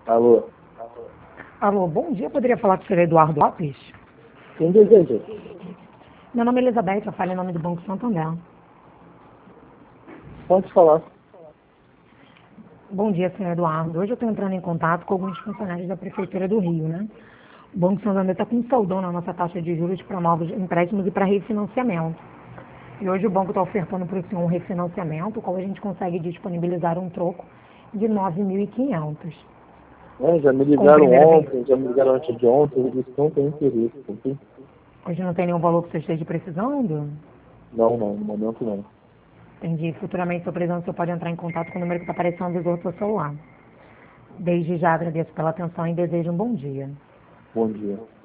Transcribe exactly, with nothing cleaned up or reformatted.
Alô, Alô, bom dia. Poderia falar com o senhor Eduardo Lopes? quem deseja? Meu nome é Elizabeth, eu falo em nome do Banco Santander. Pode falar. Bom dia, senhor Eduardo. Hoje eu estou entrando em contato com alguns funcionários da Prefeitura do Rio, né? O Banco Santander está com um saldão na nossa taxa de juros para novos empréstimos e para refinanciamento. E hoje o banco está ofertando para o senhor um refinanciamento, o qual a gente consegue disponibilizar um troco de nove mil e quinhentos. É, já me Com a ligaram primeira vez. ontem, já me ligaram antes de ontem, eles disse que não tem interesse, enfim. Hoje não tem nenhum valor que você esteja precisando? Não, não, no momento não. Entendi. Futuramente, seu presidente, você pode entrar em contato com o número que está aparecendo no visor do seu celular. Desde já agradeço pela atenção e desejo um bom dia. Bom dia.